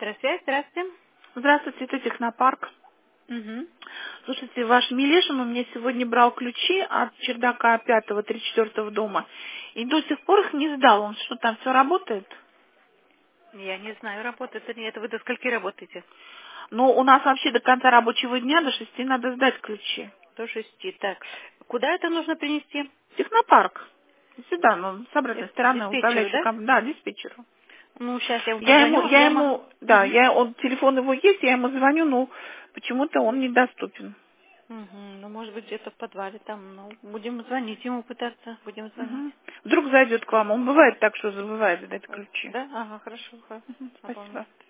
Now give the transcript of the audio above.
Электросвязь, здравствуйте. Здравствуйте, это Технопарк. Угу. Слушайте, ваш Милешин у меня сегодня брал ключи от чердака 5-34 дома. И до сих пор их не сдал. Он что, там все работает? Я не знаю, работает или нет. Вы до скольки работаете? Ну, у нас вообще до конца рабочего дня, до 6 надо сдать ключи. До 6. Так, куда это нужно принести? Технопарк. Сюда, ну, с обратной стороны, Диспетчеру, управляющую да? компанию. Да, диспетчеру. Ну, сейчас я ему позвоню. Мгм. Телефон его есть, я ему звоню, но почему-то он недоступен. Мгм. Ну, может быть, где-то в подвале там. Ну, будем звонить ему пытаться. Будем звонить. Мгм. Вдруг зайдет к вам. Он бывает так, что забывает сдать ключи. Да? Ага, хорошо. Мгм. Напомню. Спасибо.